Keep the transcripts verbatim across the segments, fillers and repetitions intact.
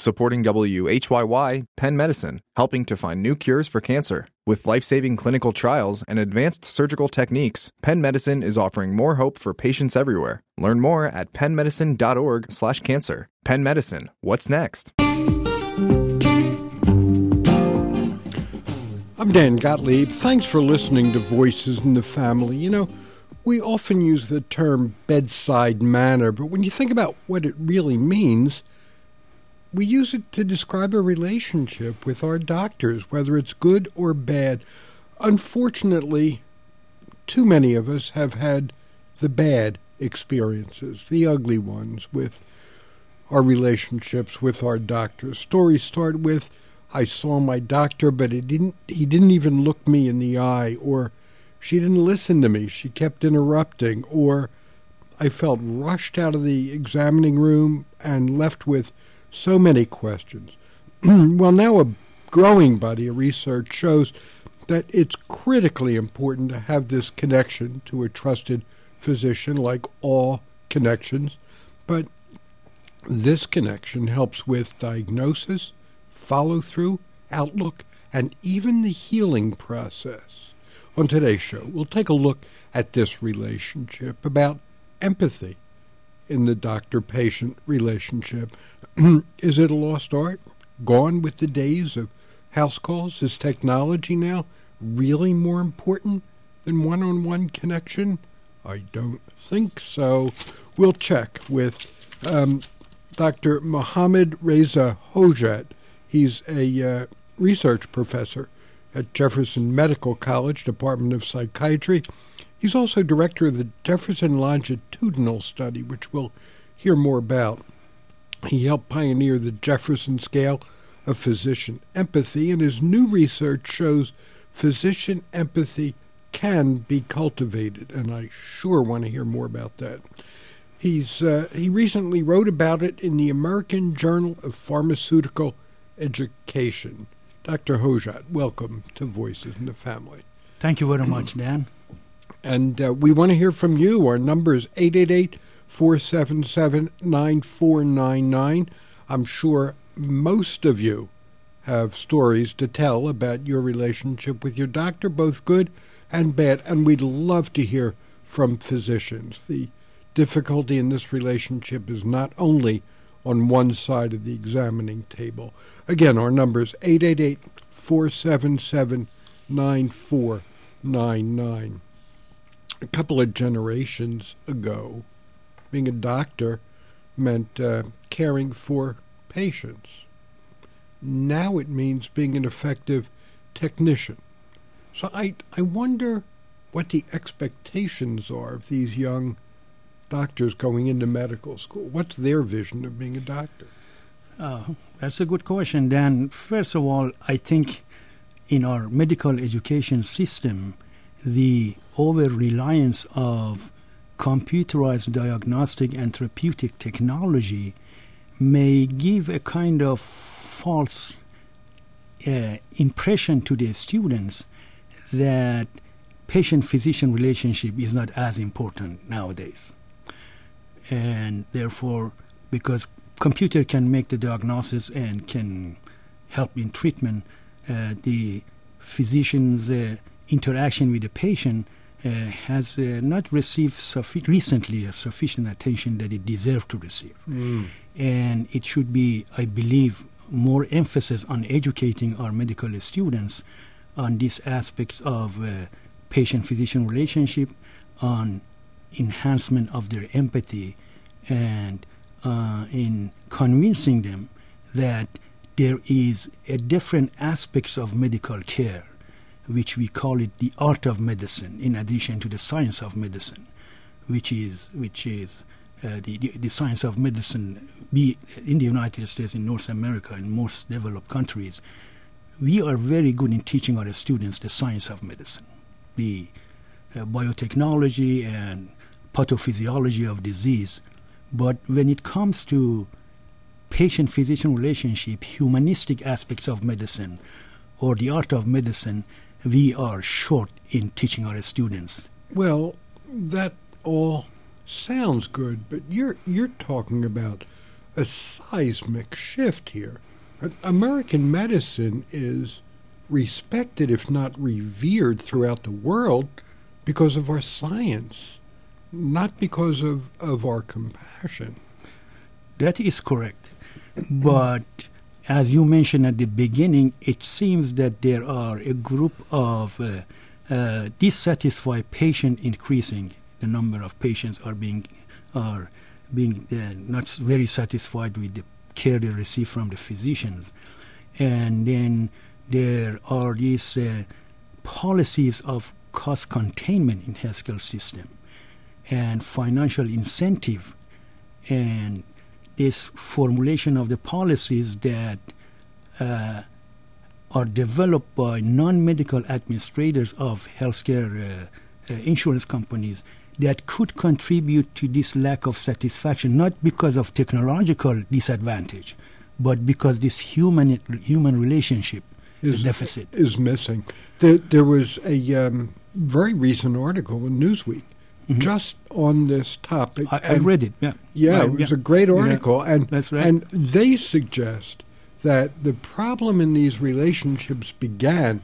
Supporting W H Y Y, Penn Medicine, helping to find new cures for cancer. With life-saving clinical trials and advanced surgical techniques, Penn Medicine is offering more hope for patients everywhere. Learn more at penn medicine dot org slash cancer. Penn Medicine, what's next? I'm Dan Gottlieb. Thanks for listening to Voices in the Family. You know, we often use the term bedside manner, but when you think about what it really means, we use it to describe a relationship with our doctors, whether it's good or bad. Unfortunately, too many of us have had the bad experiences, the ugly ones, with our relationships with our doctors. Stories start with, I saw my doctor, but it didn't. he didn't even look me in the eye, or she didn't listen to me, she kept interrupting, or I felt rushed out of the examining room and left with so many questions. Well, now a growing body of research shows that it's critically important to have this connection to a trusted physician, like all connections, but this connection helps with diagnosis, follow-through, outlook, and even the healing process. On today's show, we'll take a look at this relationship, about empathy in the doctor-patient relationship. Is it a lost art? Gone with the days of house calls? Is technology now really more important than one-on-one connection? I don't think so. We'll check with um, Doctor Mohammad Reza Hojat. He's a uh, research professor at Jefferson Medical College, Department of Psychiatry. He's also director of the Jefferson Longitudinal Study, which we'll hear more about. He helped pioneer the Jefferson Scale of Physician Empathy, and his new research shows physician empathy can be cultivated, and I sure want to hear more about that. He's uh, he recently wrote about it in the American Journal of Pharmaceutical Education. Doctor Hojat, welcome to Voices in the Family. Thank you very much, Dan. And uh, we want to hear from you. Our number is eight eight eight, four seven seven, nine four nine nine. I'm sure most of you have stories to tell about your relationship with your doctor, both good and bad, and we'd love to hear from physicians. The difficulty in this relationship is not only on one side of the examining table. Again, our number is eight eight eight, four seven seven, nine four nine nine. A couple of generations ago, being a doctor meant uh, caring for patients. Now it means being an effective technician. So I, I wonder what the expectations are of these young doctors going into medical school. What's their vision of being a doctor? Uh, that's a good question, Dan. First of all, I think in our medical education system, the over-reliance of computerized diagnostic and therapeutic technology may give a kind of false uh, impression to the students that patient-physician relationship is not as important nowadays. And therefore, because computer can make the diagnosis and can help in treatment, uh, the physician's uh, interaction with the patient uh, has uh, not received suffi- recently uh, sufficient attention that it deserves to receive. Mm. And it should be, I believe, more emphasis on educating our medical students on these aspects of uh, patient-physician relationship, on enhancement of their empathy, and uh, in convincing them that there is a different aspects of medical care, which we call it the art of medicine, in addition to the science of medicine, which is which is uh, the, the the science of medicine. Be in the United States, in North America, in most developed countries, we are very good in teaching our students the science of medicine, the uh, biotechnology and pathophysiology of disease. But when it comes to patient-physician relationship, humanistic aspects of medicine, or the art of medicine, we are short in teaching our students. Well, that all sounds good, but you're you're talking about a seismic shift here. American medicine is respected, if not revered, throughout the world because of our science, not because of, of our compassion. That is correct. But as you mentioned at the beginning, it seems that there are a group of uh, uh, dissatisfied patients increasing. The number of patients are being are being uh, not very satisfied with the care they receive from the physicians. And then there are these uh, policies of cost containment in healthcare system and financial incentive, and this formulation of the policies that uh, are developed by non-medical administrators of healthcare uh, uh, insurance companies that could contribute to this lack of satisfaction, not because of technological disadvantage, but because this human human relationship is, deficit is missing. There, there was a um, very recent article in Newsweek mm-hmm. just on this topic. I, I read it, yeah. Yeah, I, it was yeah. a great article. Yeah, and that's right. And they suggest that the problem in these relationships began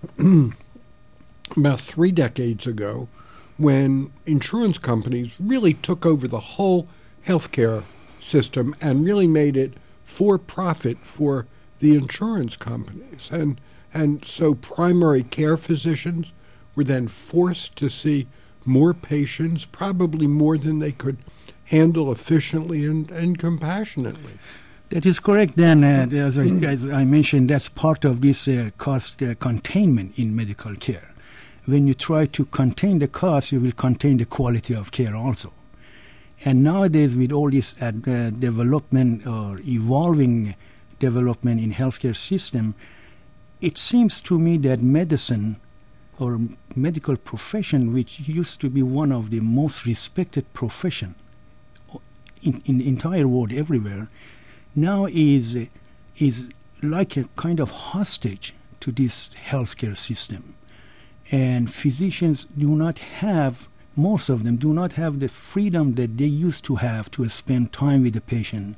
about three decades ago when insurance companies really took over the whole healthcare system and really made it for profit for the insurance companies. And and so primary care physicians were then forced to see more patients, probably more than they could handle efficiently and, and compassionately. That is correct, Dan. Uh, as, I, as I mentioned, that's part of this uh, cost uh, containment in medical care. When you try to contain the cost, you will contain the quality of care also. And nowadays, with all this uh, development or evolving development in healthcare system, it seems to me that medicine or medical profession, which used to be one of the most respected profession in, in the entire world, everywhere, now is is like a kind of hostage to this healthcare system. And physicians do not have, most of them do not have the freedom that they used to have to spend time with the patient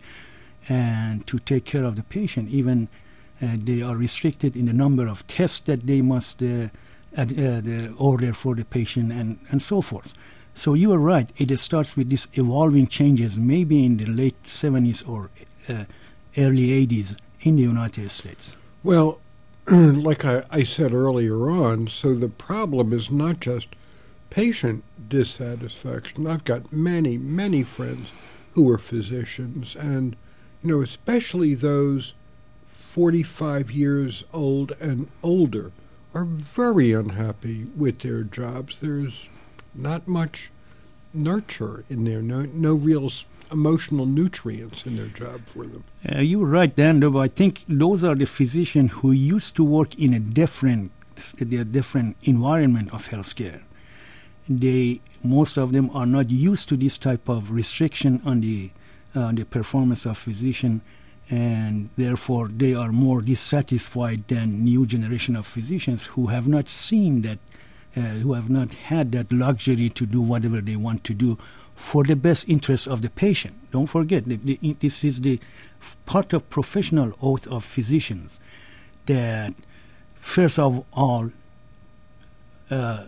and to take care of the patient. Even uh, they are restricted in the number of tests that they must uh, ad, uh, the order for the patient and, and so forth. So you are right. It starts with these evolving changes, maybe in the late seventies or uh, early eighties in the United States. Well, like I, I said earlier on, so the problem is not just patient dissatisfaction. I've got many, many friends who are physicians, and, you know, especially those forty-five years old and older are very unhappy with their jobs. There's not much nurture in there, no, no real emotional nutrients in their job for them. Uh, you're right, Dan, but I think those are the physicians who used to work in a different, a different environment of healthcare. They, most of them are not used to this type of restriction on the, uh, the performance of physician, and therefore they are more dissatisfied than new generation of physicians who have not seen that, uh, who have not had that luxury to do whatever they want to do for the best interest of the patient. Don't forget, the, the, this is the f- part of professional oath of physicians, that first of all, uh,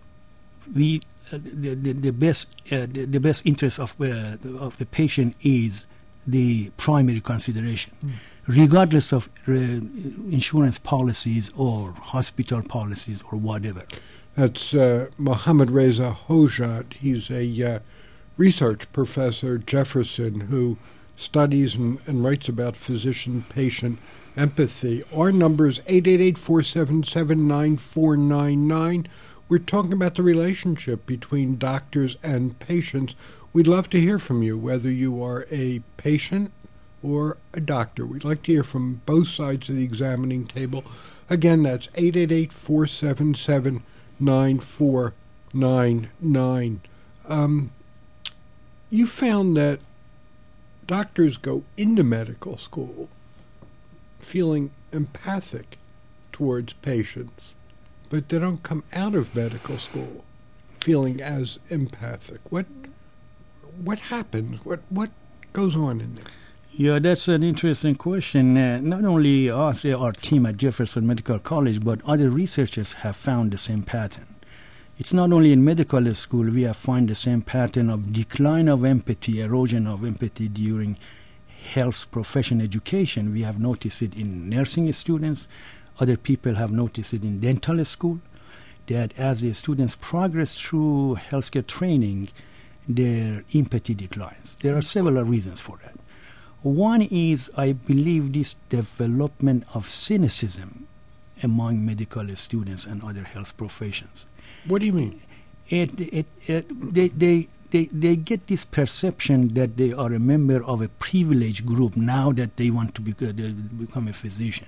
we uh, the, the, the best uh, the, the best interest of uh, of the patient is the primary consideration, mm. regardless of uh, insurance policies or hospital policies or whatever. That's uh, Mohammad Reza Hojat. He's a uh, research professor at Jefferson who studies and, and writes about physician-patient empathy. Our number is eight eight eight, four seven seven, nine four nine nine. We're talking about the relationship between doctors and patients. We'd love to hear from you, whether you are a patient or a doctor. We'd like to hear from both sides of the examining table. Again, that's eight eight eight, four seven seven, nine four nine nine. Um, you found that doctors go into medical school feeling empathic towards patients, but they don't come out of medical school feeling as empathic. What what happens? What what goes on in there? Yeah, that's an interesting question. Uh, not only us, uh, our team at Jefferson Medical College, but other researchers have found the same pattern. It's not only in medical school we have found the same pattern of decline of empathy, erosion of empathy during health profession education. We have noticed it in nursing students. Other people have noticed it in dental school, that as the students progress through healthcare training, their empathy declines. There are several reasons for that. One is, I believe, this development of cynicism among medical students and other health professions. What do you mean? It, it, it, they, they, they, they get this perception that they are a member of a privileged group now that they want to be, uh, they become a physician.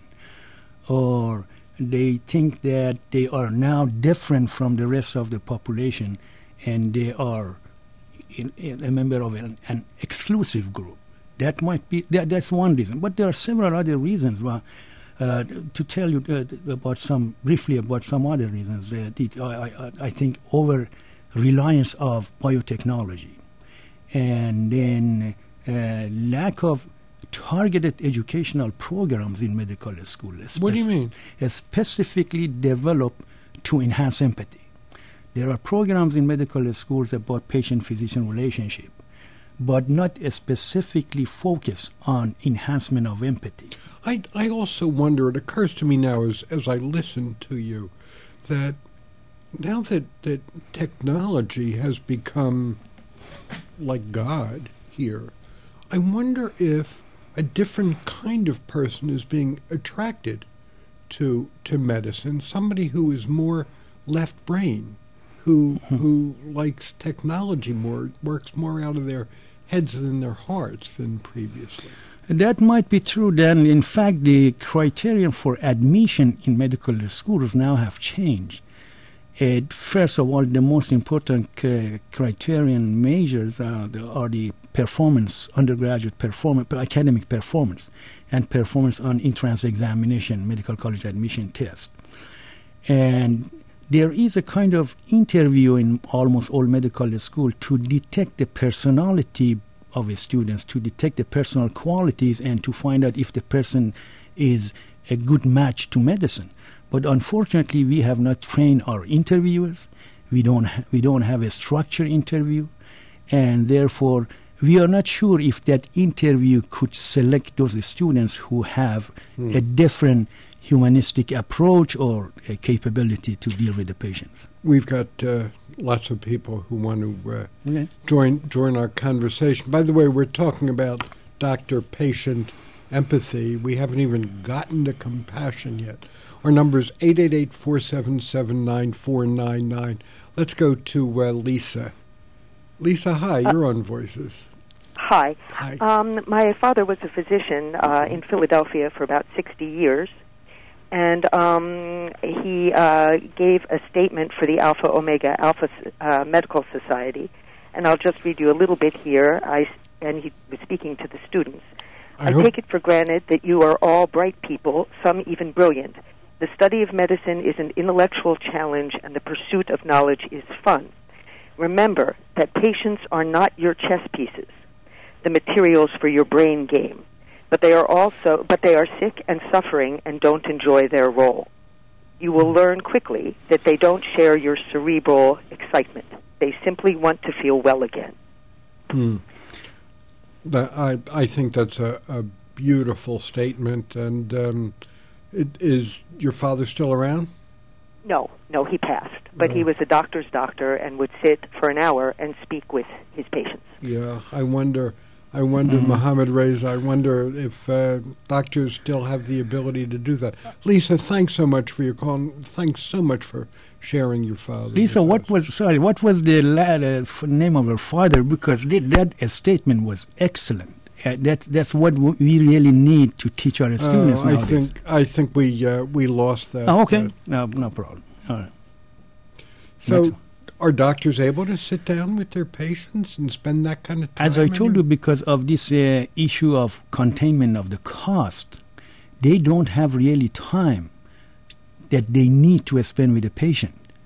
Or they think that they are now different from the rest of the population and they are in, in a member of an, an exclusive group. That might be, that, that's one reason. But there are several other reasons. Well, uh, to tell you uh, about some, briefly about some other reasons, uh, it, I, I, I think over reliance of biotechnology and then uh, lack of targeted educational programs in medical school. What do you mean? Specifically developed to enhance empathy. There are programs in medical schools about patient-physician relationship, but not specifically focused on enhancement of empathy. I, I also wonder, it occurs to me now as, as I listen to you, that now that, that technology has become like God here, I wonder if a different kind of person is being attracted to to medicine, somebody who is more left brain, who mm-hmm. who likes technology more, works more out of their heads than their hearts than previously. That might be true. Then, in fact, the criterion for admission in medical schools now have changed. Uh, first of all, the most important uh, criterion measures uh, the, are the performance, undergraduate performance, academic performance, and performance on entrance examination, medical college admission test. And there is a kind of interview in almost all medical schools to detect the personality of a student, to detect the personal qualities, and to find out if the person is a good match to medicine. But unfortunately, we have not trained our interviewers. We don't ha- we don't have a structured interview, and therefore we are not sure if that interview could select those students who have mm. a different humanistic approach or a capability to deal with the patients. We've got uh, lots of people who want to uh, okay. join join our conversation. By the way, we're talking about doctor-patient empathy. We haven't even gotten to compassion yet. Our number is eight eight eight, four seven seven, nine four nine nine. Let's go to uh, Lisa. Lisa, hi. Uh, you're on Voices. Hi. Hi. Um, my father was a physician uh, in Philadelphia for about sixty years, and um, he uh, gave a statement for the Alpha Omega Alpha uh, Medical Society, and I'll just read you a little bit here. I, and he was speaking to the students. I, I take it for granted that you are all bright people, some even brilliant. The study of medicine is an intellectual challenge, and the pursuit of knowledge is fun. Remember that patients are not your chess pieces, the materials for your brain game, but they are also, but they are sick and suffering and don't enjoy their role. You will learn quickly that they don't share your cerebral excitement. They simply want to feel well again. Hmm. That, I I think that's a, a beautiful statement. And um, it, is your father still around? No, no, he passed. But No. he was a doctor's doctor and would sit for an hour and speak with his patients. Yeah, I wonder. I wonder, Mm. Mohammed Reza, I wonder if uh, doctors still have the ability to do that. Lisa, thanks so much for your call. Thanks so much for sharing your father. Lisa, with what us. was sorry? What was the la- uh, f- name of her father? Because th- that uh, statement was excellent. Uh, that that's what w- we really need to teach our students Uh, I nowadays. think I think we uh, we lost that. Oh, okay, uh, no, no problem. All right. so, Next. are doctors able to sit down with their patients and spend that kind of time? As I in told it? you, because of this uh, issue of containment of the cost, they don't have really time that they need to spend with the patient.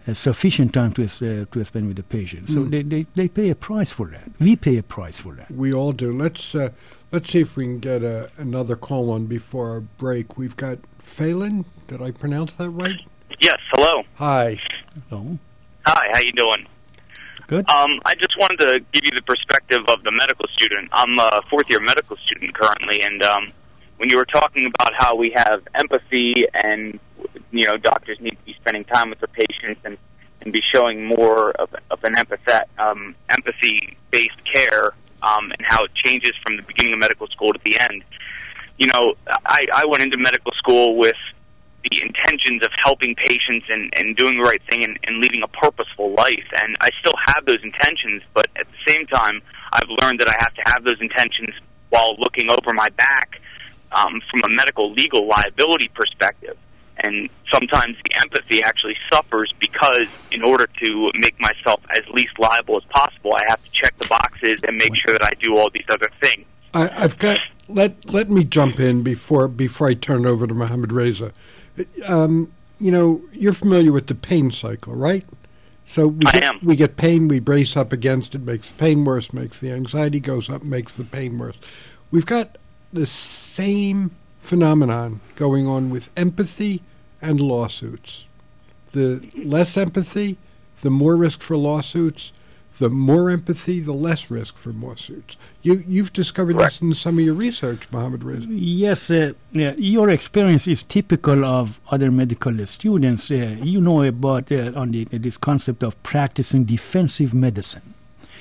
uh, sufficient time to uh, to spend with the patient. So Mm. they, they, they pay a price for that. We pay a price for that. We all do. Let's uh, let's see if we can get a, another call on before our break. We've got Phelan. Did I pronounce that right? Yes, hello. Hi. Oh, Hi, how you doing? good. Um, I just wanted to give you the perspective of the medical student. I'm a fourth-year medical student currently, and um, when you were talking about how we have empathy and, you know, doctors need to be spending time with their patients and, and be showing more of, of an empathet, um, empathy-based care um, and how it changes from the beginning of medical school to the end. You know, I, I went into medical school with the intentions of helping patients and, and doing the right thing and, and leading a purposeful life. And I still have those intentions, but at the same time, I've learned that I have to have those intentions while looking over my back um, from a medical legal liability perspective. And sometimes the empathy actually suffers because in order to make myself as least liable as possible, I have to check the boxes and make sure that I do all these other things. I, I've got let let me jump in before before I turn it over to Mohammad Reza. Um, you know, you're familiar with the pain cycle, right? So we I get, am. we get pain, we brace up against it, makes the pain worse, makes the anxiety goes up, makes the pain worse. We've got the same phenomenon going on with empathy and lawsuits. The less empathy, the more risk for lawsuits. The more empathy, the less risk for lawsuits. You, you've discovered Correct. this in some of your research, Mohammad Reza. Yes, uh, yeah, your experience is typical of other medical students. Uh, you know about uh, on the, this concept of practicing defensive medicine.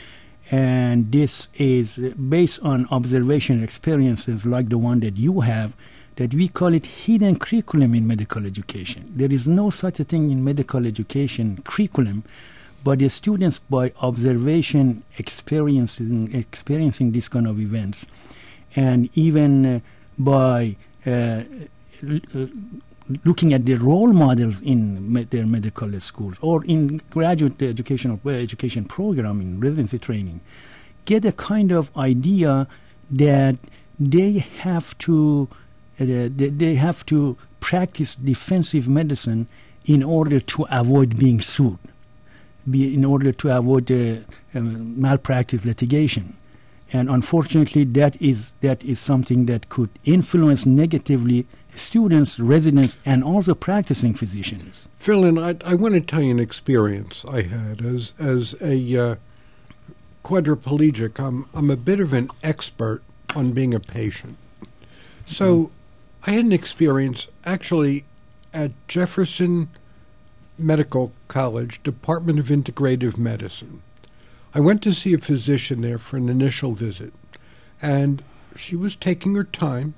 And this is based on observation experiences like the one that you have, that we call it hidden curriculum in medical education. There is no such a thing in medical education curriculum, but the students, by observation, experiencing experiencing this kind of events, and even uh, by uh, l- uh, looking at the role models in med- their medical schools or in graduate educational uh, education program in residency training, get a kind of idea that they have to uh, they, they have to practice defensive medicine in order to avoid being sued. Be in order to avoid uh, uh, malpractice litigation. And unfortunately, that is that is something that could influence negatively students, residents, and also practicing physicians. Phil, I, I want to tell you an experience I had as as a uh, quadriplegic. I'm I'm a bit of an expert on being a patient. So mm. I had an experience actually at Jefferson Medical College, Department of Integrative Medicine. I went to see a physician there for an initial visit, and she was taking her time.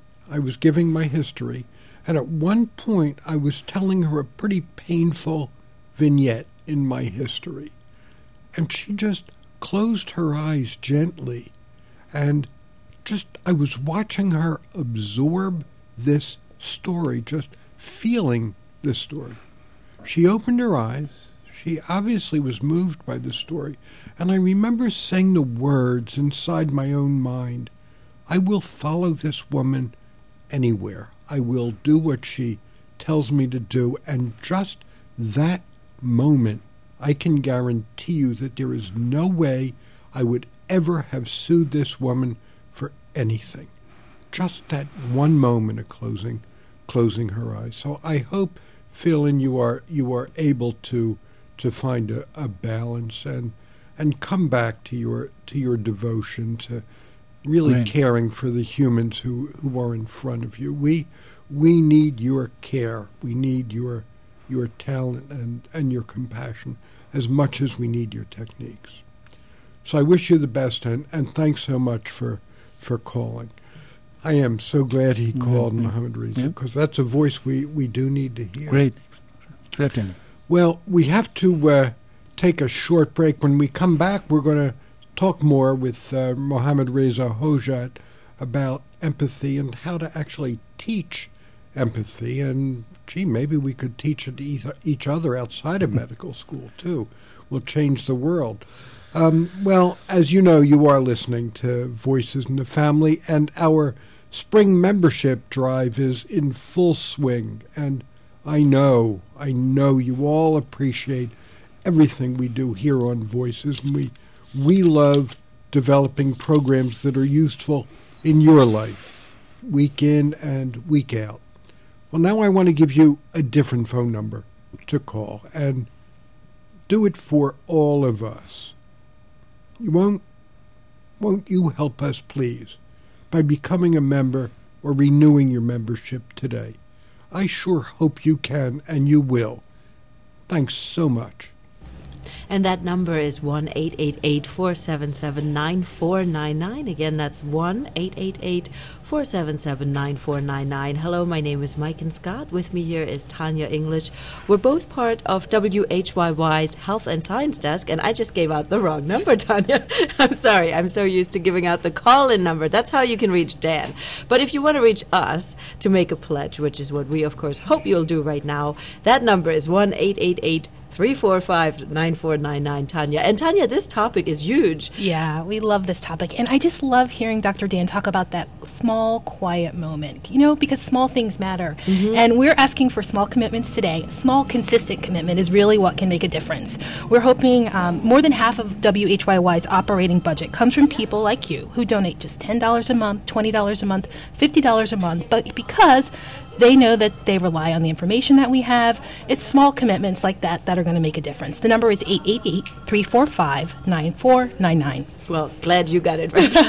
I was giving my history, and at one point I was telling her a pretty painful vignette in my history, and she just closed her eyes gently, and just I was watching her absorb this story, just feeling this story. She opened her eyes. She obviously was moved by the story. And I remember saying the words inside my own mind, I will follow this woman anywhere. I will do what she tells me to do. And just that moment, I can guarantee you that there is no way I would ever have sued this woman for anything. Just that one moment of closing, closing her eyes. So I hope, Phil, you are you are able to to find a, a balance and and come back to your to your devotion to really right. caring for the humans who, who are in front of you. We we need your care. We need your your talent and, and your compassion as much as we need your techniques. So I wish you the best, and, and thanks so much for for calling. I am so glad he called, mm-hmm. Mohammad Reza, because yep. that's a voice we, we do need to hear. Great. Certainly. Well, we have to uh, take a short break. When we come back, we're going to talk more with uh, Mohammad Reza Hojat about empathy and how to actually teach empathy. And, gee, maybe we could teach it to each other outside of medical school, too. We'll change the world. Um, well, as you know, you are listening to Voices in the Family, and our spring membership drive is in full swing. And I know, I know you all appreciate everything we do here on Voices, and we, we love developing programs that are useful in your life, week in and week out. Well, now I want to give you a different phone number to call, and do it for all of us. You won't, won't you help us, please, by becoming a member or renewing your membership today? I sure hope you can, and you will. Thanks so much. And that number is one eight eight eight, four seven seven, nine four nine nine. Again, that's one eight eight eight, four seven seven, nine four nine nine. Hello, my name is Mike and Scott. With me here is Tanya English. We're both part of W H Y Y's Health and Science Desk, and I just gave out the wrong number, Tanya. I'm sorry. I'm so used to giving out the call-in number. That's how you can reach Dan. But if you want to reach us to make a pledge, which is what we, of course, hope you'll do right now, that number is one eight eight eight, three four five, nine four nine nine, Tanya. And Tanya, this topic is huge. Yeah, we love this topic. And I just love hearing Doctor Dan talk about that small, quiet moment, you know, because small things matter. Mm-hmm. And we're asking for small commitments today. Small, consistent commitment is really what can make a difference. We're hoping um, more than half of W H Y Y's operating budget comes from people like you who donate just ten dollars a month, twenty dollars a month, fifty dollars a month, but because they know that they rely on the information that we have. It's small commitments like that that are going to make a difference. The number is eight eight eight, three four five, nine four nine nine. Well, glad you got it right.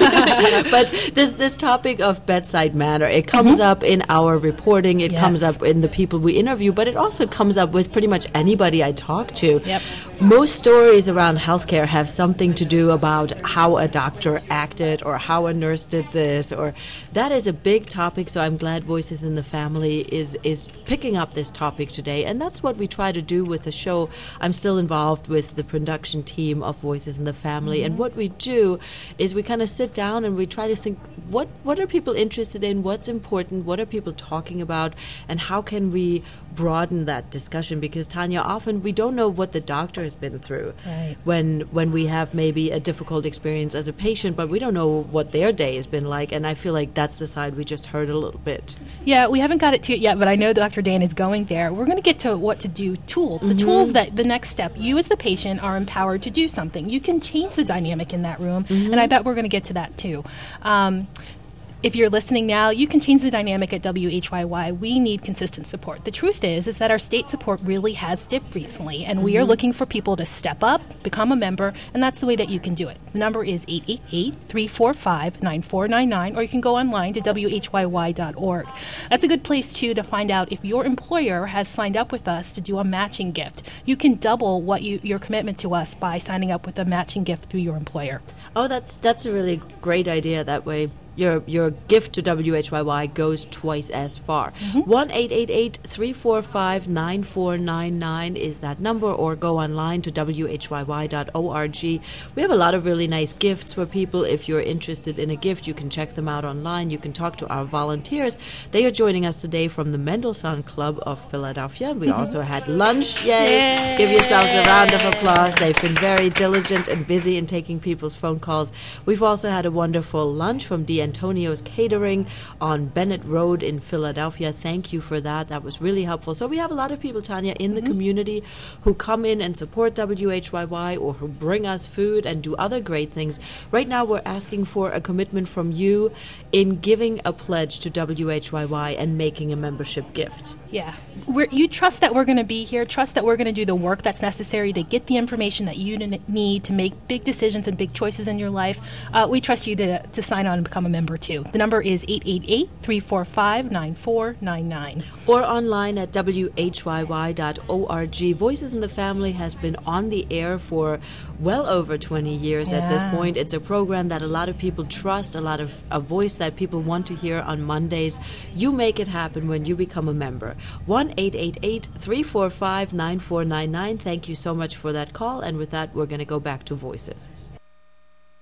But this this topic of bedside manner, it comes mm-hmm. up in our reporting, it yes. comes up in the people we interview, but it also comes up with pretty much anybody I talk to. Yep. Most stories around healthcare have something to do about how a doctor acted or how a nurse did this, or that is a big topic, so I'm glad Voices in the Family is, is picking up this topic today, and that's what we try to do with the show. I'm still involved with the production team of Voices in the Family, mm-hmm. and what we do is we kind of sit down and we try to think, what what are people interested in, what's important, what are people talking about, and how can we broaden that discussion? Because, Tanya, often we don't know what the doctor has been through right. when when we have maybe a difficult experience as a patient, but we don't know what their day has been like, and I feel like that's the side we just heard a little bit. Yeah, we haven't got it to it yet, but I know Doctor Dan is going there. We're going to get to what to do, tools, the mm-hmm. tools that the next step, you as the patient are empowered to do something. You can change the dynamic in that room, mm-hmm. and I bet we're going to get to that too. Um, If you're listening now, you can change the dynamic at W H Y Y. We need consistent support. The truth is, is that our state support really has dipped recently, and mm-hmm. we are looking for people to step up, become a member, and that's the way that you can do it. The number is eight eight eight, three four five, nine four nine nine, or you can go online to W H Y Y dot org. That's a good place, too, to find out if your employer has signed up with us to do a matching gift. You can double what you, your commitment to us by signing up with a matching gift through your employer. Oh, that's that's a really great idea. That way your your gift to W H Y Y goes twice as far. one eight eight eight, three four five, nine four nine nine is that number, or go online to W H Y Y dot org. We have a lot of really nice gifts for people. If you're interested in a gift, you can check them out online. You can talk to our volunteers. They are joining us today from the Mendelssohn Club of Philadelphia. We mm-hmm. also had lunch. Yay! Yay! Give yourselves a round of applause. They've been very diligent and busy in taking people's phone calls. We've also had a wonderful lunch from D Antonio's Catering on Bennett Road in Philadelphia. Thank you for that. That was really helpful. So we have a lot of people, Tanya, in the mm-hmm. community who come in and support W H Y Y or who bring us food and do other great things. Right now we're asking for a commitment from you in giving a pledge to W H Y Y and making a membership gift. Yeah. We're, you trust that we're going to be here, trust that we're going to do the work that's necessary to get the information that you need to make big decisions and big choices in your life. Uh, we trust you to, to sign on and become a member too. The number is eight eight eight, three four five, nine four nine nine. Or online at W H Y Y dot org. Voices in the Family has been on the air for well over twenty years yeah. at this point. It's a program that a lot of people trust, a lot of a voice that people want to hear on Mondays. You make it happen when you become a member. one eight eight eight, three four five, nine four nine nine. Thank you so much for that call. And with that, we're going to go back to Voices.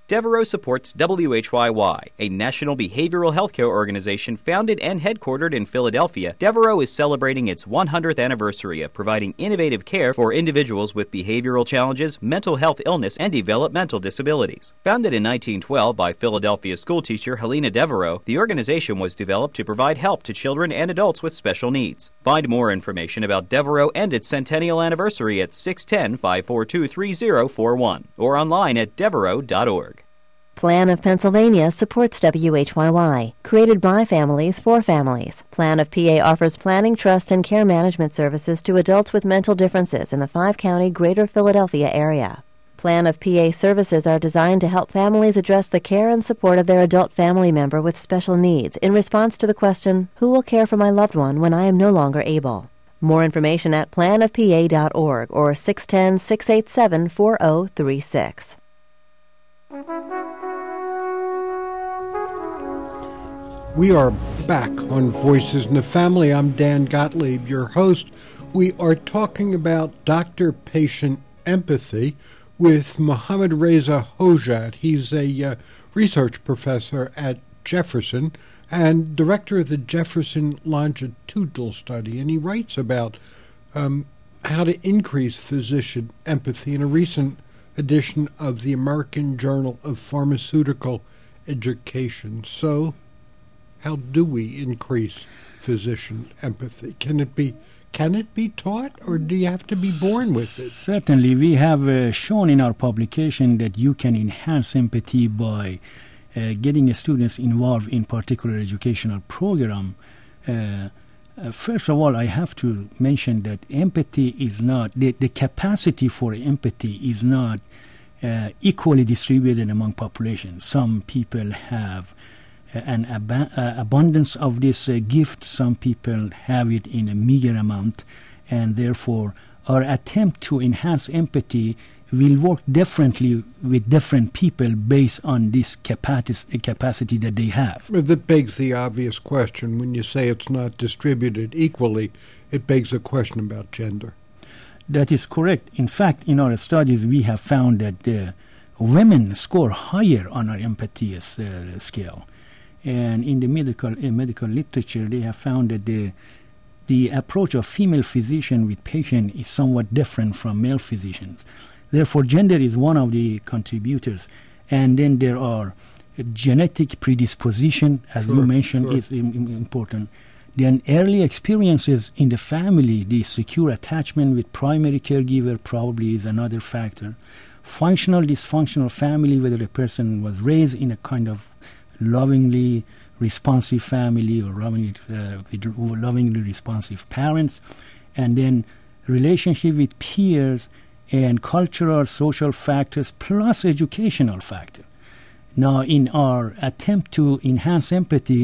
Devereaux supports W H Y Y, a national behavioral healthcare organization founded and headquartered in Philadelphia. Devereaux is celebrating its one hundredth anniversary of providing innovative care for individuals with behavioral challenges, mental health illness, and developmental disabilities. Founded in nineteen twelve by Philadelphia schoolteacher Helena Devereaux, the organization was developed to provide help to children and adults with special needs. Find more information about Devereaux and its centennial anniversary at six one zero, five four two, three zero four one or online at devereaux dot org. Plan of Pennsylvania supports W H Y Y, created by families for families. Plan of P A offers planning, trust, and care management services to adults with mental differences in the five-county Greater Philadelphia area. Plan of P A services are designed to help families address the care and support of their adult family member with special needs in response to the question, who will care for my loved one when I am no longer able? More information at plan of p a dot org or six one zero, six eight seven, four zero three six. We are back on Voices in the Family. I'm Dan Gottlieb, your host. We are talking about doctor-patient empathy with Mohammad Reza Hojat. He's a uh, research professor at Jefferson and director of the Jefferson Longitudinal Study, and he writes about um, how to increase physician empathy in a recent edition of the American Journal of Pharmaceutical Education. So, how do we increase physician empathy? Can it be can it be taught, or do you have to be born with it? Certainly, we have uh, shown in our publication that you can enhance empathy by uh, getting students involved in particular educational program. Uh, uh, first of all, I have to mention that empathy is not the, the capacity for empathy is not uh, equally distributed among populations. Some people have an ab- uh, abundance of this uh, gift. Some people have it in a meager amount, and therefore our attempt to enhance empathy will work differently with different people based on this capacity, capacity that they have. Well, that begs the obvious question. When you say it's not distributed equally, it begs a question about gender. That is correct. In fact, in our studies, we have found that uh, women score higher on our empathy uh, scale. And in the medical uh, medical literature, they have found that the the approach of female physician with patient is somewhat different from male physicians. Therefore, gender is one of the contributors. And then there are uh, genetic predisposition, as sure, you mentioned, sure. is im- important. Then early experiences in the family, the secure attachment with primary caregiver probably is another factor. Functional, dysfunctional family, whether a person was raised in a kind of lovingly responsive family or lovingly, uh, with lovingly responsive parents, and then relationship with peers and cultural, social factors plus educational factor. Now, in our attempt to enhance empathy,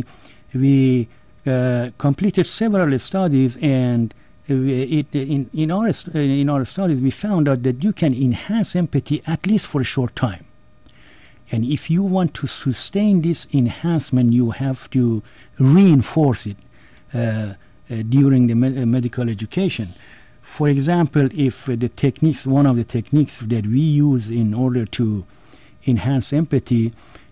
we uh, completed several studies, and it, in, in, our, in our studies we found out that you can enhance empathy at least for a short time. And if you want to sustain this enhancement, you have to reinforce it uh, uh, during the me- uh, medical education. For example, if uh, the techniques, one of the techniques that we use in order to enhance empathy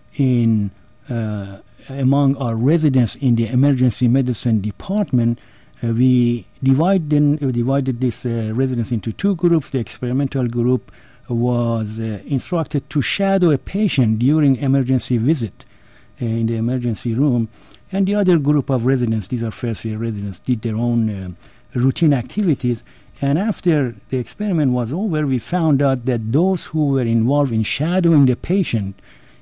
in uh, among our residents in the emergency medicine department, uh, we divide them, uh, divided these uh, residents into two groups. The experimental group was uh, instructed to shadow a patient during emergency visit uh, in the emergency room, and the other group of residents, these are first-year residents, did their own uh, routine activities. And after the experiment was over, we found out that those who were involved in shadowing the patient,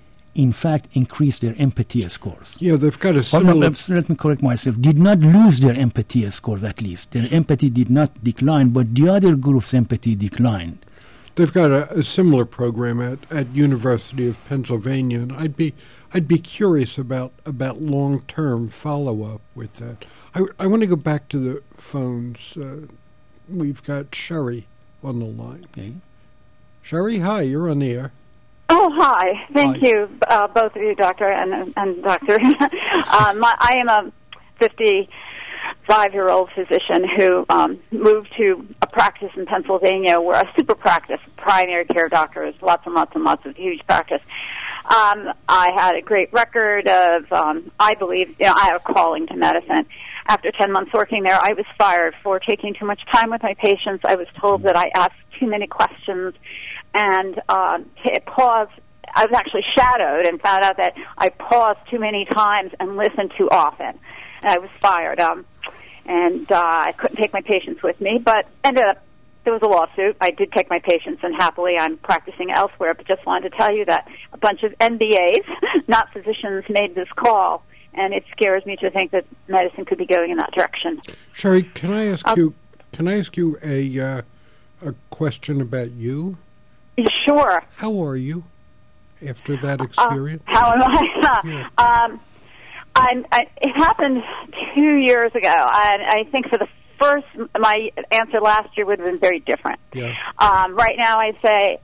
in fact, increased their empathy scores. Yeah, they've got a Well, no, similar... let, let me correct myself. Did not lose their empathy scores, at least. Their empathy did not decline, but the other group's empathy declined. They've got a, a similar program at, at University of Pennsylvania, and I'd be I'd be curious about, about long-term follow-up with that. I, I want to go back to the phones. Uh, we've got Sherry on the line. Okay. Sherry, hi, you're on the air. Oh, hi. Thank Hi. you, uh, both of you, Doctor and, and Doctor. um, I am a fifty five-year-old physician who um, moved to a practice in Pennsylvania, where a super practice, primary care doctors, lots and lots and lots of huge practice. Um, I had a great record of, um, I believe, you know, I have a calling to medicine. After ten months working there, I was fired for taking too much time with my patients. I was told that I asked too many questions and uh, t- paused. I was actually shadowed and found out that I paused too many times and listened too often. And I was fired. Um, and uh, I couldn't take my patients with me, but ended up, there was a lawsuit. I did take my patients, and happily I'm practicing elsewhere, but just wanted to tell you that a bunch of M B As, not physicians, made this call, and it scares me to think that medicine could be going in that direction. Sherry, can I ask um, you can I ask you a uh, a question about you? Sure. How are you after that experience? Uh, how am I? Yeah. um, I'm, I, it happened two years ago. I, I think for the first, my answer last year would have been very different. Yeah. Um, right now, I say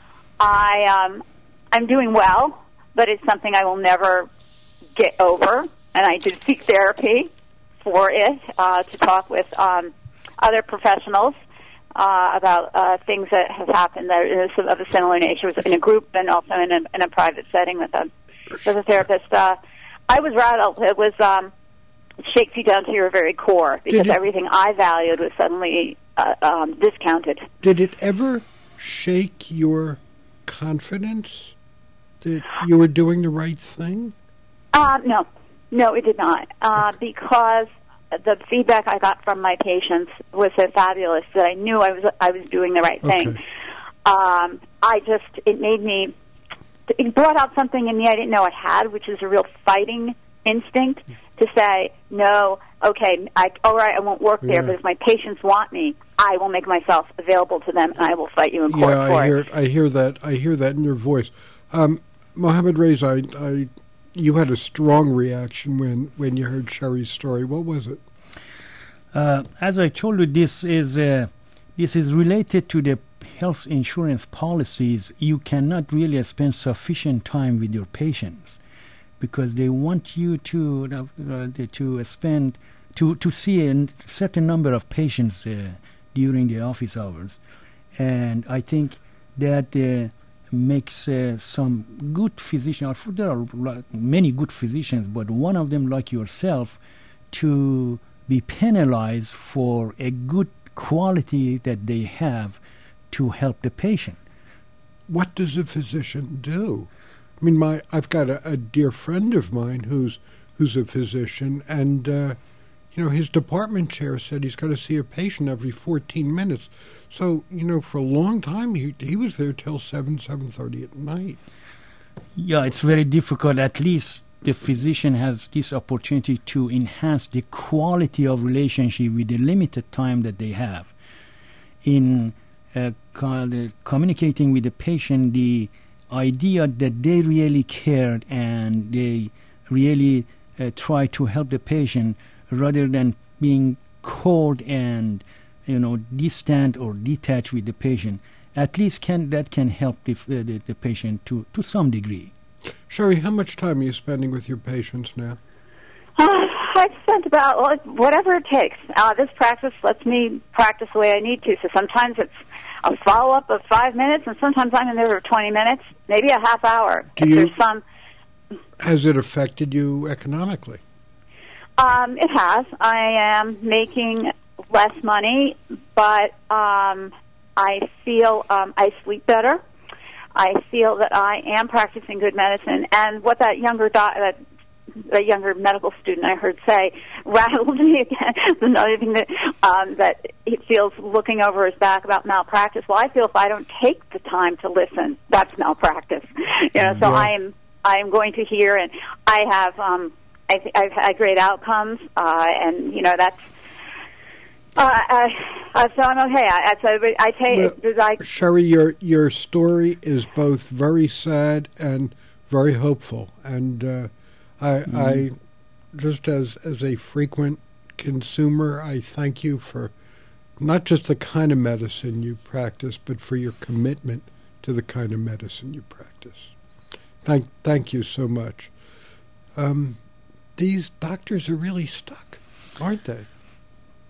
I um, I'm doing well, but it's something I will never get over. And I did seek therapy for it uh, to talk with um, other professionals uh, about uh, things that have happened that is of a similar nature. It was in a group and also in a, in a private setting with a with a therapist. Uh, I was rattled. It was. Um, It shakes you down to your very core because it, everything I valued was suddenly uh, um, discounted. Did it ever shake your confidence that you were doing the right thing? Uh, no, no, it did not. Uh, okay. Because the feedback I got from my patients was so fabulous that I knew I was I was doing the right thing. Okay. Um, I just it made me it brought out something in me I didn't know I had, which is a real fighting instinct. To say, no, okay, I, all right, I won't work there, yeah. but if my patients want me, I will make myself available to them, and I will fight you in court yeah, for I hear it. I hear that. I hear that in your voice. Um, Mohammed Reza, I, I, you had a strong reaction when, when you heard Sherry's story. What was it? Uh, as I told you, this is uh, this is related to the health insurance policies. You cannot really spend sufficient time with your patients, because they want you to uh, to spend to to see a certain number of patients uh, during the office hours, and I think that uh, makes uh, some good physicians. There are many good physicians, but one of them, like yourself, to be penalized for a good quality that they have to help the patient. What does a physician do? I mean, my I've got a, a dear friend of mine who's who's a physician, and uh, you know, his department chair said he's got to see a patient every fourteen minutes. So, you know, for a long time he he was there till seven seven thirty at night. Yeah, it's very difficult. At least the physician has this opportunity to enhance the quality of relationship with the limited time that they have in uh, co- communicating with the patient. The idea that they really cared and they really uh, try to help the patient rather than being cold and, you know, distant or detached with the patient, at least can that can help the, uh, the, the patient to, to some degree. Sherry, how much time are you spending with your patients now? Uh, I've spent about well, whatever it takes. Uh, this practice lets me practice the way I need to. So sometimes it's a follow-up of five minutes, and sometimes I'm in there for twenty minutes, maybe a half hour. Do if you, there's some. Has it affected you economically? Um, it has. I am making less money, but um, I feel um, I sleep better. I feel that I am practicing good medicine, and what that younger doc, that the younger medical student I heard say rattled me again. Another thing that um, that he feels looking over his back about malpractice. Well, I feel if I don't take the time to listen, that's malpractice. You know, so yeah. I am I am going to hear, and I have um, I th- I've had great outcomes, uh, and you know that's. Uh, I, uh, so I'm okay. I, I, I take well, I, Sherry, your your story is both very sad and very hopeful, and uh, I, mm-hmm. I just as as a frequent consumer, I thank you for not just the kind of medicine you practice, but for your commitment to the kind of medicine you practice. Thank thank you so much. Um, these doctors are really stuck, aren't they?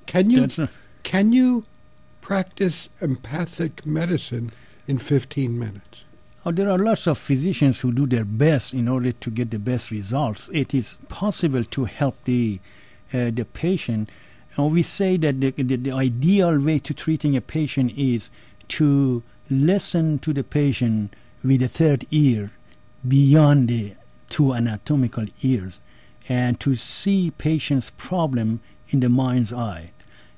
Can you That's a- can you practice empathic medicine in fifteen minutes? Oh, there are lots of physicians who do their best in order to get the best results. It is possible to help the uh, the patient. And we say that the, the, the ideal way to treating a patient is to listen to the patient with the third ear beyond the two anatomical ears, and to see patient's problem in the mind's eye.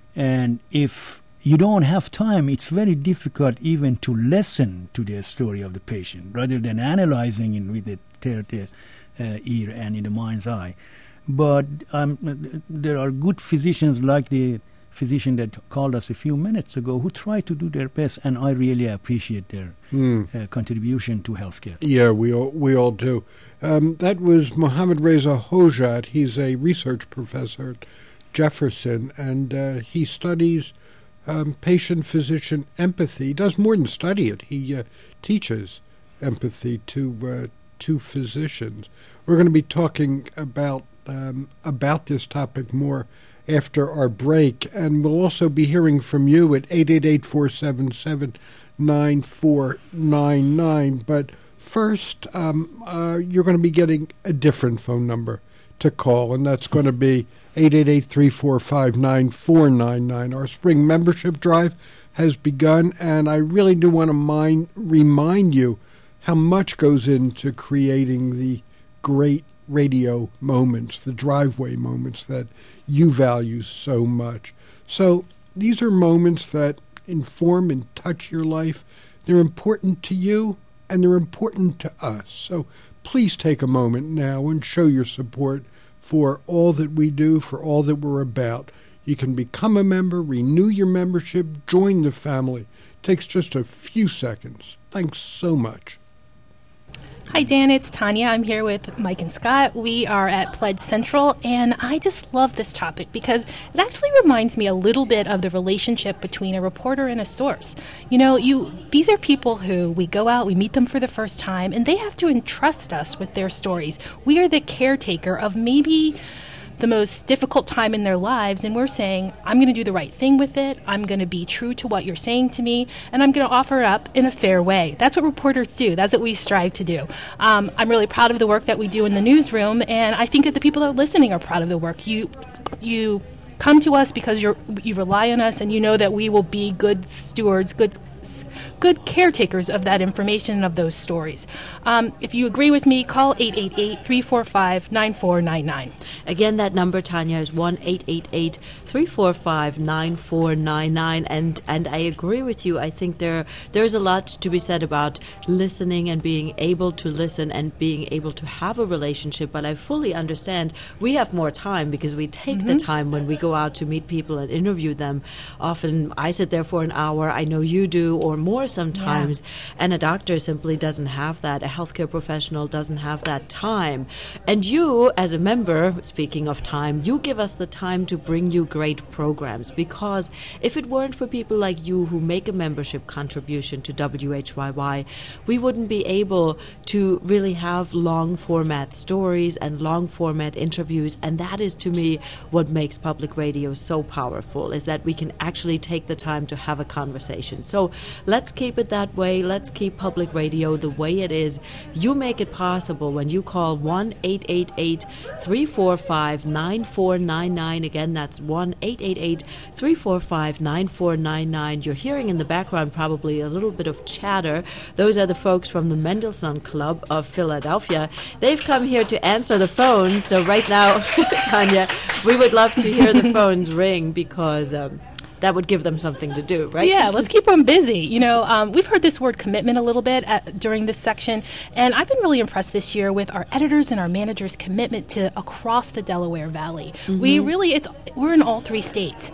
And if you don't have time, it's very difficult even to listen to the story of the patient rather than analyzing it with the third uh, ear and in the mind's eye. But um, there are good physicians like the physician that called us a few minutes ago who try to do their best, and I really appreciate their Mm. uh, contribution to healthcare. Yeah, we all, we all do. Um, that was Mohammad Reza Hojat. He's a research professor at Jefferson, and uh, he studies um, patient-physician empathy. He does more than study it. He uh, teaches empathy to uh, to physicians. We're going to be talking about um, about this topic more after our break, and we'll also be hearing from you at eight eight eight, four seven seven, nine four nine nine. But first, um, uh, you're going to be getting a different phone number to call, and that's going to be eight eight eight, three four five, nine four nine nine. Our spring membership drive has begun, and I really do want to mind, remind you how much goes into creating the great radio moments, the driveway moments that you value so much. So these are moments that inform and touch your life. They're important to you, and they're important to us. So please take a moment now and show your support for all that we do, for all that we're about. You can become a member, renew your membership, join the family. It takes just a few seconds. Thanks so much. Hi, Dan. It's Tanya. I'm here with Mike and Scott. We are at Pledge Central, and I just love this topic because it actually reminds me a little bit of the relationship between a reporter and a source. You know, you these are people who we go out, we meet them for the first time, and they have to entrust us with their stories. We are the caretaker of maybe the most difficult time in their lives, and we're saying, I'm going to do the right thing with it, I'm going to be true to what you're saying to me, and I'm going to offer it up in a fair way. That's what reporters do. That's what we strive to do. Um, I'm really proud of the work that we do in the newsroom, and I think that the people that are listening are proud of the work. You, you come to us because you're, you rely on us, and you know that we will be good stewards, good good caretakers of that information and of those stories. Um, if you agree with me, call eight eight eight, three four five, nine four nine nine. Again, that number, Tanya, is one eight eight eight, three four five, nine four nine nine. And and I agree with you. I think there there's a lot to be said about listening and being able to listen and being able to have a relationship. But I fully understand we have more time because we take mm-hmm. the time when we go out to meet people and interview them. Often I sit there for an hour. I know you do, or more sometimes. Yeah. And a doctor simply doesn't have that. A healthcare professional doesn't have that time. And you, as a member, speaking of time, you give us the time to bring you great programs, because if it weren't for people like you who make a membership contribution to W H Y Y, we wouldn't be able to really have long format stories and long format interviews. And that is, to me, what makes public radio so powerful, is that we can actually take the time to have a conversation. So let's keep it that way. Let's keep public radio the way it is. You make it possible when you call one eight eight eight, three four five, nine four nine nine. Again, that's one eight eight eight, three four five, nine four nine nine. You're hearing in the background probably a little bit of chatter. Those are the folks from the Mendelssohn Club of Philadelphia. They've come here to answer the phone. So right now, Tanya, we would love to hear the phones ring, because um, that would give them something to do, right? Yeah, let's keep them busy. You know, um, we've heard this word commitment a little bit at, during this section, and I've been really impressed this year with our editors and our managers' commitment to across the Delaware Valley. Mm-hmm. We really, it's we're in all three states.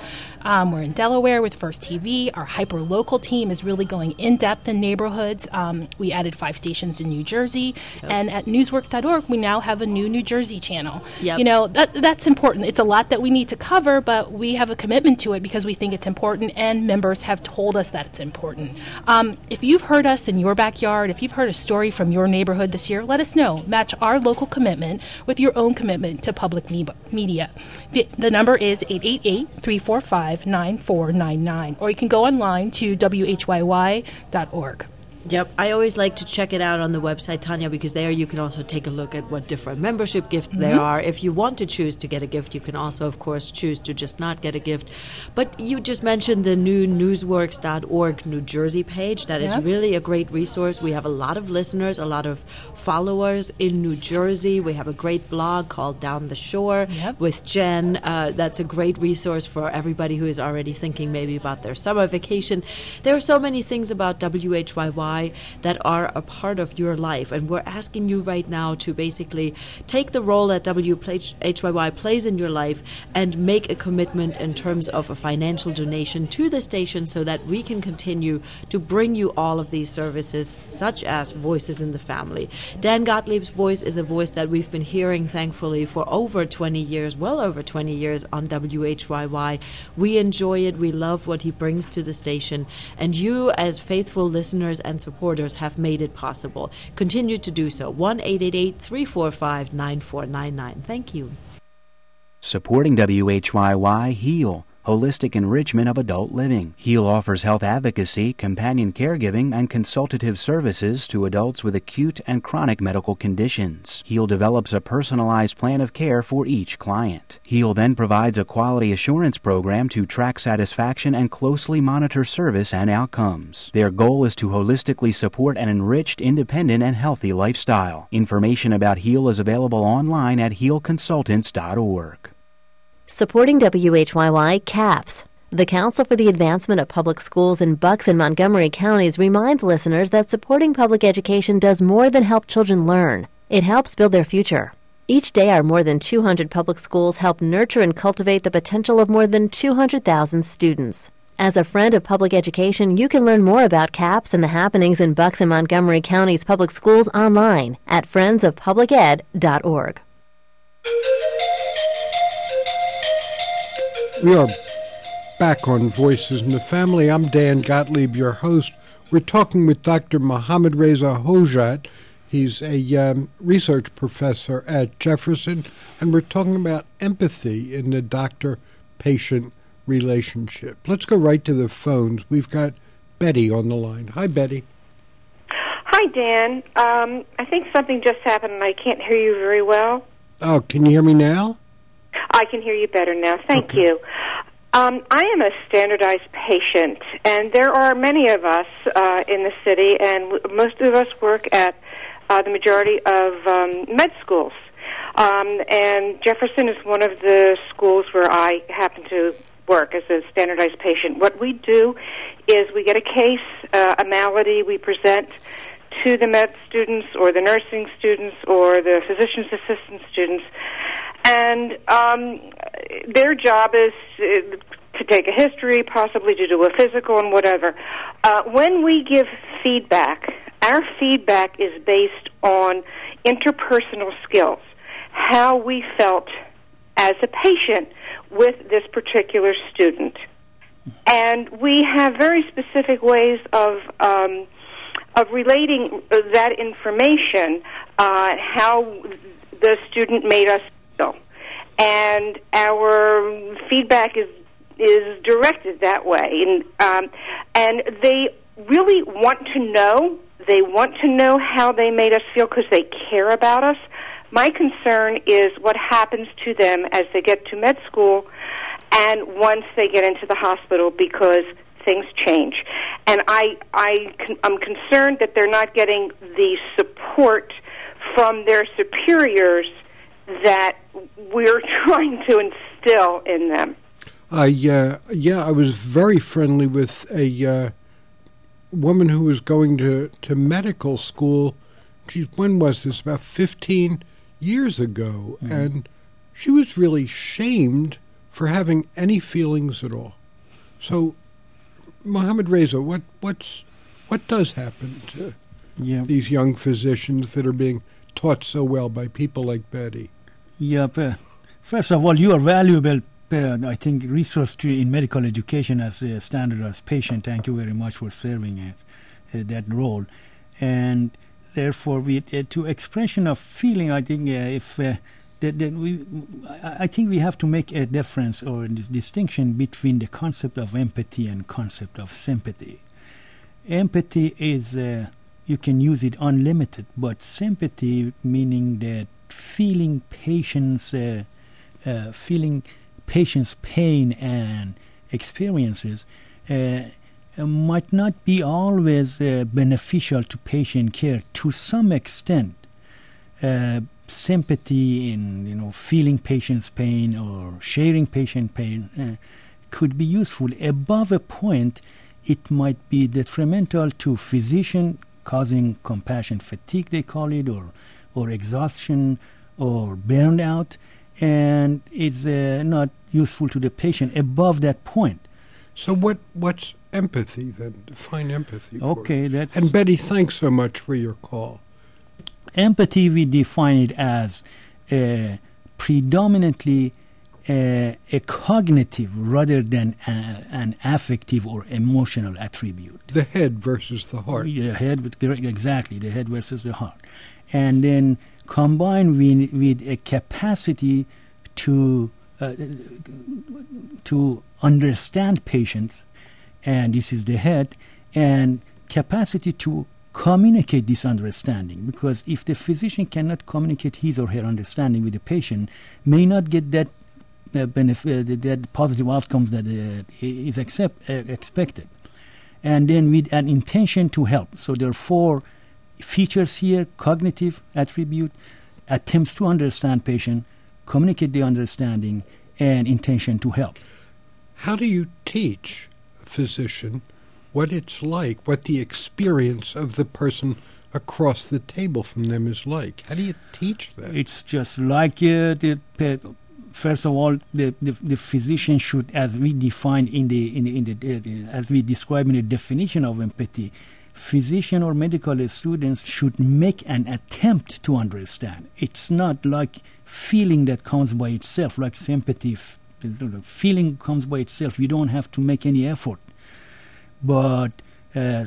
Um, we're in Delaware with First T V. Our hyper-local team is really going in-depth in neighborhoods. Um, we added five stations in New Jersey. Yep. And at newsworks dot org, we now have a new New Jersey channel. Yep. You know, that, that's important. It's a lot that we need to cover, but we have a commitment to it because we think it's important, and members have told us that it's important. Um, if you've heard us in your backyard, if you've heard a story from your neighborhood this year, let us know. Match our local commitment with your own commitment to public me- media. The, the number is eight eight eight, three four five, nine four nine nine, or you can go online to W H Y Y dot org. Yep, I always like to check it out on the website, Tanya, because there you can also take a look at what different membership gifts mm-hmm. there are. If you want to choose to get a gift, you can also, of course, choose to just not get a gift. But you just mentioned the new newsworks dot org New Jersey page. That is yep. really a great resource. We have a lot of listeners, a lot of followers in New Jersey. We have a great blog called Down the Shore yep. with Jen. Uh, that's a great resource for everybody who is already thinking maybe about their summer vacation. There are so many things about W H Y Y that are a part of your life, and we're asking you right now to basically take the role that W H Y Y plays in your life and make a commitment in terms of a financial donation to the station so that we can continue to bring you all of these services, such as Voices in the Family. Dan Gottlieb's voice is a voice that we've been hearing, thankfully, for over twenty years, well over twenty years on W H Y Y. We enjoy it. We love what he brings to the station, and you, as faithful listeners and supporters, have made it possible. Continue to do so. one eight eight eight, three four five, nine four nine nine. Thank you. Supporting W H Y Y, HEAL, Holistic Enrichment of Adult Living. HEAL offers health advocacy, companion caregiving, and consultative services to adults with acute and chronic medical conditions. HEAL develops a personalized plan of care for each client. HEAL then provides a quality assurance program to track satisfaction and closely monitor service and outcomes. Their goal is to holistically support an enriched, independent, and healthy lifestyle. Information about HEAL is available online at heal consultants dot org. Supporting W H Y Y, CAPS. The Council for the Advancement of Public Schools in Bucks and Montgomery counties reminds listeners that supporting public education does more than help children learn. It helps build their future. Each day, our more than two hundred public schools help nurture and cultivate the potential of more than two hundred thousand students. As a friend of public education, you can learn more about CAPS and the happenings in Bucks and Montgomery counties public schools online at friends of public ed dot org. We are back on Voices in the Family. I'm Dan Gottlieb, your host. We're talking with Doctor Mohammad Reza Hojat. He's a um, research professor at Jefferson, and we're talking about empathy in the doctor-patient relationship. Let's go right to the phones. We've got Betty on the line. Hi, Betty. Hi, Dan. Um, I think something just happened, and I can't hear you very well. Oh, can you hear me now? I can hear you better now. Thank okay. you. Um, I am a standardized patient, and there are many of us uh, in the city, and w- most of us work at uh, the majority of um, med schools. Um, and Jefferson is one of the schools where I happen to work as a standardized patient. What we do is we get a case, uh, a malady, we present to the med students or the nursing students or the physician's assistant students, and um, their job is uh, to take a history, possibly to do a physical and whatever. Uh, when we give feedback, our feedback is based on interpersonal skills, how we felt as a patient with this particular student. And we have very specific ways of um, of relating that information, uh, how the student made us feel. And our feedback is is directed that way. And, um, and they really want to know. They want to know how they made us feel because they care about us. My concern is what happens to them as they get to med school and once they get into the hospital, because things change. And I, I, I'm concerned that they're not getting the support from their superiors that we're trying to instill in them. Uh, yeah, yeah, I was very friendly with a uh, woman who was going to, to medical school. Geez, when was this? About fifteen years ago. Mm-hmm. And she was really shamed for having any feelings at all. So, Mohammad Reza, what what's what does happen to yeah. these young physicians that are being taught so well by people like Betty? Yeah, uh, first of all, you are valuable, uh, I think, resource to, in medical education as a standardized patient. Thank you very much for serving it, uh, that role. And therefore, we, uh, to expression of feeling, I think uh, if uh, that, that we, I think we have to make a difference or a distinction between the concept of empathy and concept of sympathy. Empathy is, uh, you can use it unlimited, but sympathy meaning that feeling patients, uh, uh, feeling patients' pain and experiences uh, might not be always uh, beneficial to patient care. To some extent, uh, sympathy in you know feeling patient's pain or sharing patient pain uh, could be useful. Above a point, it might be detrimental to physician, causing compassion fatigue, they call it, or or exhaustion or burnout, and it's uh, not useful to the patient above that point. So what what's empathy then? Define empathy for Okay, me. that's... And Betty, thanks so much for your call. Empathy, we define it as uh, predominantly uh, a cognitive rather than a, an affective or emotional attribute. The head versus the heart. The head, with, exactly, the head versus the heart. And then combined with, with a capacity to uh, to understand patients, and this is the head, and capacity to communicate this understanding, because if the physician cannot communicate his or her understanding with the patient, may not get that uh, benefit, uh, that positive outcomes that uh, is accept, uh, expected. And then with an intention to help. So there are four features here: cognitive attribute, attempts to understand patient, communicate the understanding, and intention to help. How do you teach a physician what it's like, what the experience of the person across the table from them is like? How do you teach that? It's just like uh, the uh, first of all, the, the the physician should, as we define in the in the, in the, uh, the as we describe in the definition of empathy, physician or medical students should make an attempt to understand. It's not like feeling that comes by itself, like sympathy. F- feeling comes by itself. You don't have to make any effort. But uh, uh,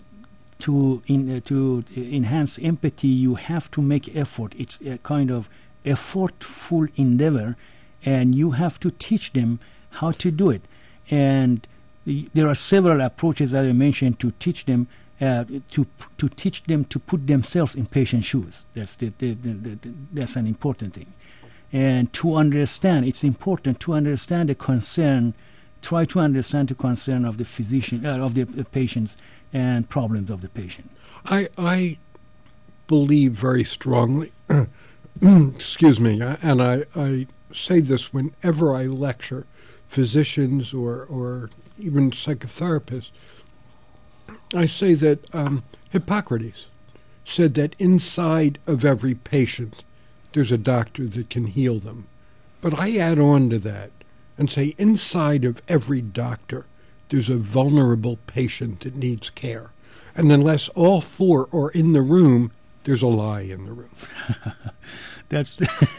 to in, uh, to enhance empathy, you have to make effort. It's a kind of effortful endeavor, and you have to teach them how to do it. And y- there are several approaches that I mentioned to teach them uh, to to teach them to put themselves in patient's shoes. That's the, the, the, the, the, that's an important thing. And to understand, it's important to understand the concern. Try to understand the concern of the physician, uh, of the uh, patients, and problems of the patient. I I believe very strongly, excuse me, and I, I say this whenever I lecture physicians or, or even psychotherapists. I say that um, Hippocrates said that inside of every patient there's a doctor that can heal them. But I add on to that and say inside of every doctor there's a vulnerable patient that needs care. And unless all four are in the room, there's a lie in the room. That's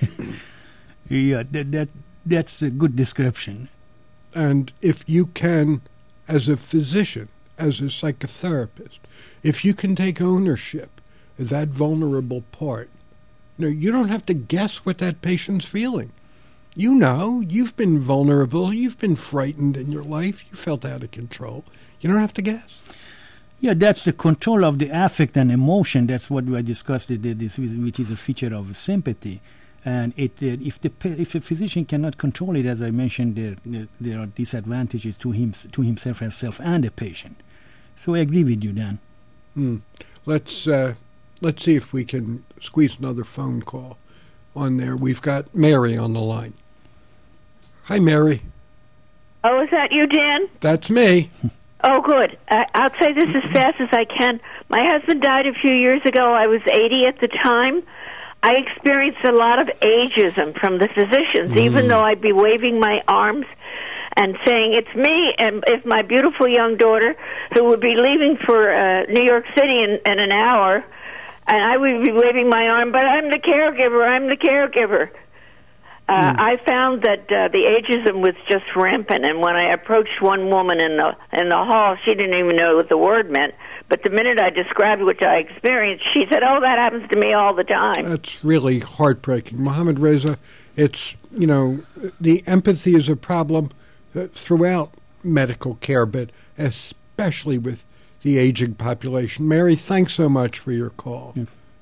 yeah, that, that that's a good description. And if you can, as a physician, as a psychotherapist, if you can take ownership of that vulnerable part, you know, you don't have to guess what that patient's feeling. You know, you've been vulnerable, you've been frightened in your life, you felt out of control. You don't have to guess. Yeah, that's the control of the affect and emotion. That's what we discussed, this, which is a feature of sympathy. And it, uh, if the if a physician cannot control it, as I mentioned, there there, there are disadvantages to him, to himself, herself, and the patient. So I agree with you, Dan. Hmm. Let's uh, let's see if we can squeeze another phone call on there. We've got Mary on the line. Hi, Mary. Oh, is that you, Dan? That's me. Oh, good. Uh, I'll say this as fast as I can. My husband died a few years ago. I was eighty at the time. I experienced a lot of ageism from the physicians, mm. even though I'd be waving my arms and saying, it's me, and it's my beautiful young daughter who would be leaving for uh, New York City in, in an hour, and I would be waving my arm, but I'm the caregiver, I'm the caregiver. Uh, mm. I found that uh, the ageism was just rampant, and when I approached one woman in the in the hall, she didn't even know what the word meant. But the minute I described what I experienced, she said, "Oh, that happens to me all the time." That's really heartbreaking, Mohammed Reza. It's you know the empathy is a problem uh, throughout medical care, but especially with the aging population. Mary, thanks so much for your call.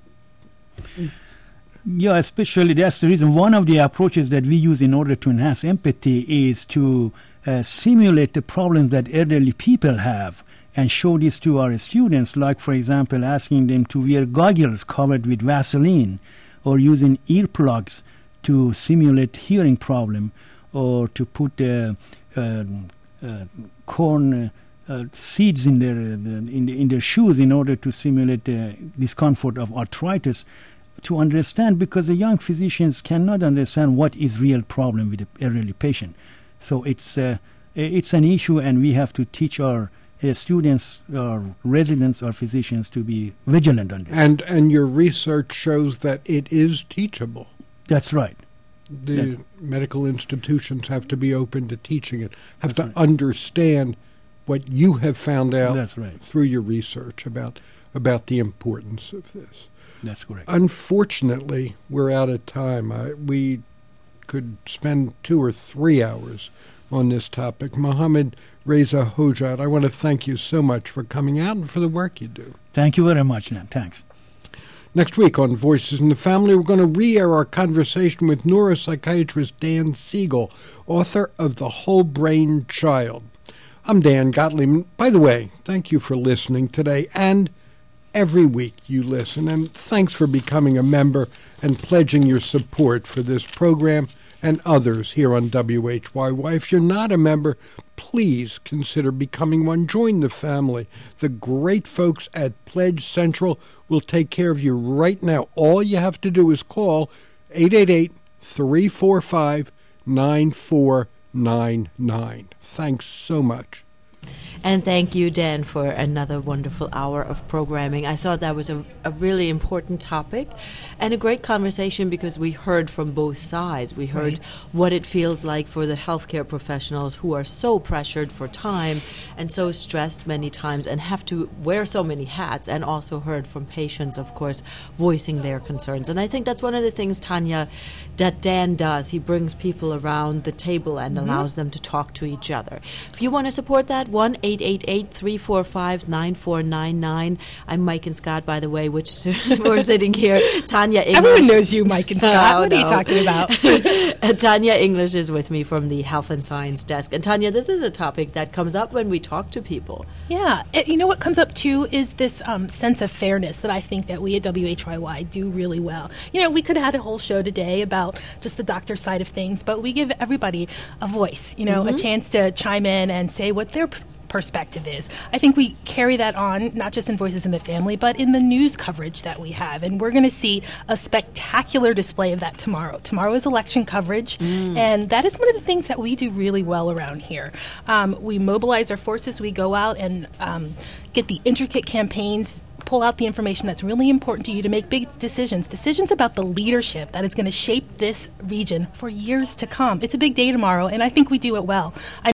Yeah. Yeah, especially that's the reason. One of the approaches that we use in order to enhance empathy is to uh, simulate the problems that elderly people have and show this to our students, like, for example, asking them to wear goggles covered with Vaseline or using earplugs to simulate hearing problem, or to put uh, uh, uh, corn uh, uh, seeds in their, uh, in, the, in their shoes in order to simulate uh, discomfort of arthritis. To understand, because the young physicians cannot understand what is real problem with the elderly patient. So it's uh, it's an issue, and we have to teach our uh, students, our residents, our physicians to be vigilant on this. And and your research shows that it is teachable. That's right. The yeah. medical institutions have to be open to teaching it, have That's to right. understand what you have found out That's right. through your research about about the importance of this. That's correct. Unfortunately, we're out of time. I, we could spend two or three hours on this topic. Mohammed Reza Hojat, I want to thank you so much for coming out and for the work you do. Thank you very much, Nan. Thanks. Next week on Voices in the Family, we're going to re-air our conversation with neuropsychiatrist Dan Siegel, author of The Whole Brain Child. I'm Dan Gottlieb. By the way, thank you for listening today, and every week you listen, and thanks for becoming a member and pledging your support for this program and others here on W H Y Y. If you're not a member, please consider becoming one. Join the family. The great folks at Pledge Central will take care of you right now. All you have to do is call eight eight eight, three four five, nine four nine nine. Thanks so much. And thank you, Dan, for another wonderful hour of programming. I thought that was a, a really important topic and a great conversation, because we heard from both sides. We heard right. what it feels like for the healthcare professionals who are so pressured for time and so stressed many times and have to wear so many hats, and also heard from patients, of course, voicing their concerns. And I think that's one of the things, Tanya, that Dan does. He brings people around the table and mm-hmm. allows them to talk to each other. If you want to support that, one eight eight eight, three four five, nine four nine nine. I'm Mike and Scott, by the way, which we're sitting here. Tanya English. Everyone knows you, Mike and Scott. Oh, what no. are you talking about? Tanya English is with me from the Health and Science Desk. And Tanya, this is a topic that comes up when we talk to people. Yeah. It, you know what comes up, too, is this um, sense of fairness that I think that we at W H Y Y do really well. You know, we could have had a whole show today about just the doctor side of things, but we give everybody a voice, you know, mm-hmm. a chance to chime in and say what their p- perspective is. I think we carry that on, not just in Voices in the Family, but in the news coverage that we have. And we're going to see a spectacular display of that tomorrow. Tomorrow is election coverage, mm. and that is one of the things that we do really well around here. Um, we mobilize our forces. We go out and um, get the intricate campaigns, pull out the information that's really important to you to make big decisions, decisions about the leadership that is going to shape this region for years to come. It's a big day tomorrow, and I think we do it well. I